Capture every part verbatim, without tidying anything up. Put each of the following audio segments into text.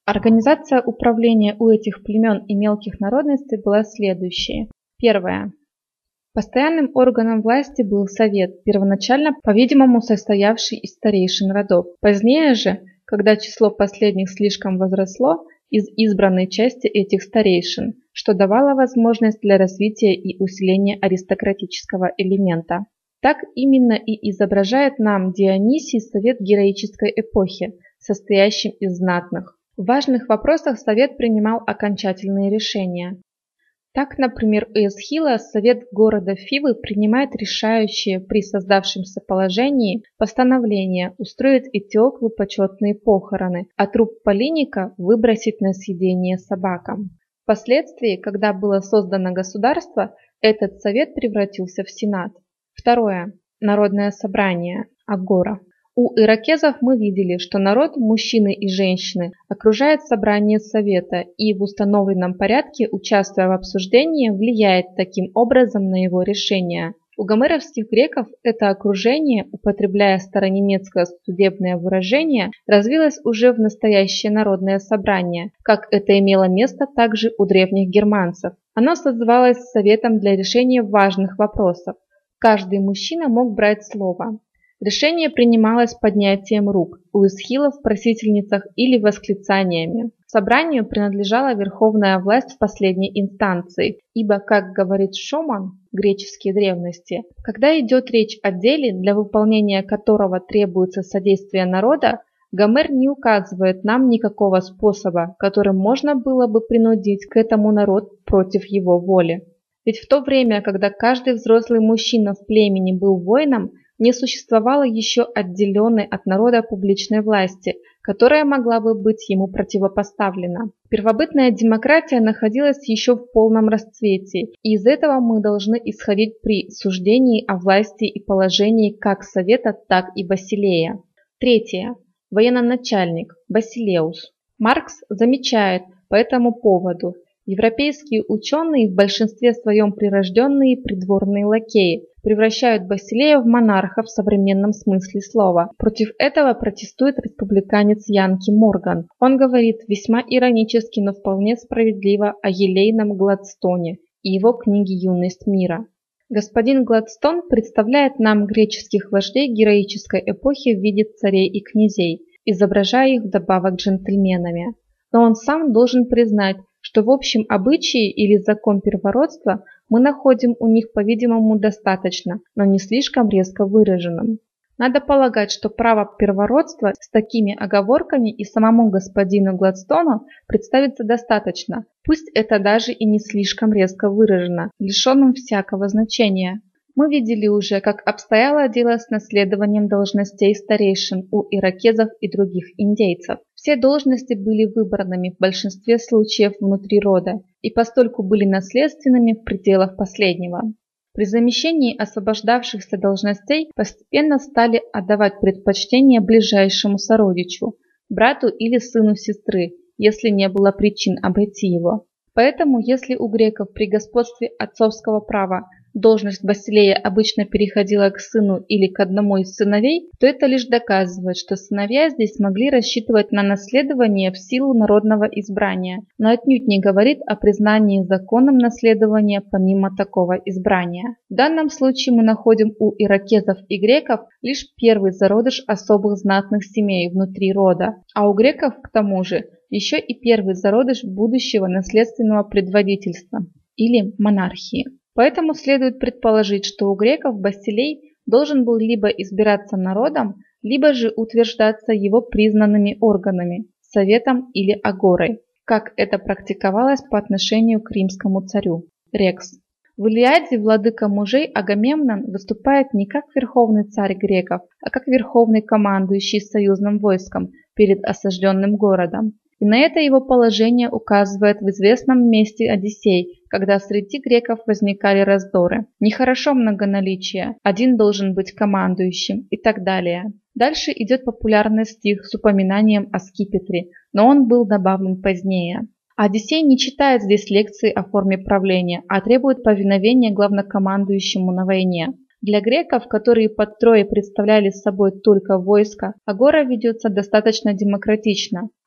Организация управления у этих племен и мелких народностей была следующей. Первое. Постоянным органом власти был совет, первоначально, по-видимому, состоявший из старейшин родов. Позднее же, когда число последних слишком возросло, из избранной части этих старейшин, что давало возможность для развития и усиления аристократического элемента. Так именно и изображает нам Дионисий совет героической эпохи, состоящим из знатных. В важных вопросах совет принимал окончательные решения. Так, например, у Эсхила совет города Фивы принимает решающее при создавшемся положении постановление устроить Этиоклу почетные похороны, а труп Полиника выбросить на съедение собакам. Впоследствии, когда было создано государство, этот совет превратился в сенат. Второе. Народное собрание, агора. У иракезов мы видели, что народ, мужчины и женщины, окружает собрание совета и в установленном порядке, участвуя в обсуждении, влияет таким образом на его решение. У гомеровских греков это окружение, употребляя старонемецкое судебное выражение, развилось уже в настоящее народное собрание, как это имело место также у древних германцев. Оно созывалось советом для решения важных вопросов. Каждый мужчина мог брать слово. Решение принималось поднятием рук, у эсхилов просительницах или восклицаниями. Собранию принадлежала верховная власть в последней инстанции, ибо, как говорит Шоман, греческие древности, когда идет речь о деле, для выполнения которого требуется содействие народа, Гомер не указывает нам никакого способа, которым можно было бы принудить к этому народ против его воли. Ведь в то время, когда каждый взрослый мужчина в племени был воином, не существовало еще отделенной от народа публичной власти, которая могла бы быть ему противопоставлена. Первобытная демократия находилась еще в полном расцвете, и из этого мы должны исходить при суждении о власти и положении как совета, так и Басилея. Третье. Военачальник, Басилеус. Маркс замечает по этому поводу: европейские ученые, в большинстве своем прирожденные придворные лакеи, превращают Басилея в монарха в современном смысле слова. Против этого протестует республиканец Янки Морган. Он говорит весьма иронически, но вполне справедливо о елейном Гладстоне и его книге «Юность мира». Господин Гладстон представляет нам греческих вождей героической эпохи в виде царей и князей, изображая их вдобавок джентльменами. Но он сам должен признать, что в общем обычае или закон первородства мы находим у них, по-видимому, достаточно, но не слишком резко выраженным. Надо полагать, что право первородства с такими оговорками и самому господину Гладстону представится достаточно, пусть это даже и не слишком резко выражено, лишенным всякого значения. Мы видели уже, как обстояло дело с наследованием должностей старейшин у иракезов и других индейцев. Все должности были выбранными в большинстве случаев внутри рода и постольку были наследственными в пределах последнего. При замещении освобождавшихся должностей постепенно стали отдавать предпочтение ближайшему сородичу, брату или сыну сестры, если не было причин обойти его. Поэтому, если у греков при господстве отцовского права должность Басилея обычно переходила к сыну или к одному из сыновей, то это лишь доказывает, что сыновья здесь могли рассчитывать на наследование в силу народного избрания, но отнюдь не говорит о признании законом наследования помимо такого избрания. В данном случае мы находим у иракезов и греков лишь первый зародыш особых знатных семей внутри рода, а у греков, к тому же, еще и первый зародыш будущего наследственного предводительства или монархии. Поэтому следует предположить, что у греков Басилей должен был либо избираться народом, либо же утверждаться его признанными органами, советом или агорой, как это практиковалось по отношению к римскому царю, Рекс. В Илиаде владыка мужей Агамемнон выступает не как верховный царь греков, а как верховный командующий союзным войском перед осажденным городом. И на это его положение указывает в известном месте Одиссей, когда среди греков возникали раздоры. Нехорошо многоналичие, один должен быть командующим и так далее. Дальше идет популярный стих с упоминанием о скипетре, но он был добавлен позднее. Одиссей не читает здесь лекции о форме правления, а требует повиновения главнокомандующему на войне. Для греков, которые под трое представляли собой только войско, агора ведется достаточно демократично.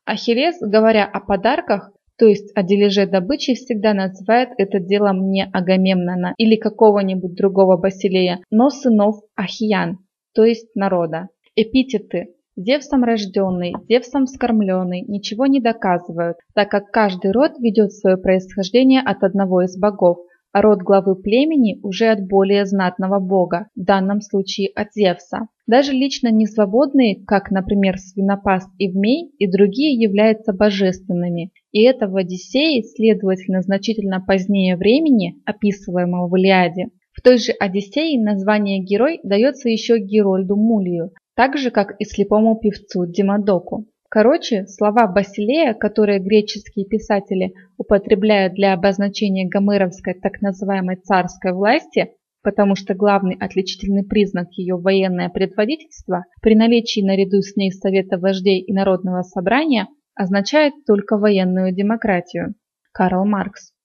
Ахиллес, говоря о подарках, то есть о дележе добычи, всегда называет это делом не Агамемнона или какого-нибудь другого Басилея, но сынов Ахиян, то есть народа. Эпитеты «Зевсом рожденный», «Зевсом вскормленный» ничего не доказывают, так как каждый род ведет свое происхождение от одного из богов, а род главы племени уже от более знатного бога, в данном случае от Зевса. Даже лично несвободные, как, например, Свинопаст Евмей, и другие являются божественными, и это в Одиссее, следовательно, значительно позднее времени, описываемого в Илиаде. В той же Одиссее название «герой» дается еще Герольду Мулию, так же, как и слепому певцу Димодоку. Короче, слова Басилея, которые греческие писатели употребляют для обозначения гомеровской так называемой царской власти, потому что главный отличительный признак ее военное предводительство, при наличии наряду с ней Совета вождей и Народного собрания, означает только военную демократию. Карл Маркс.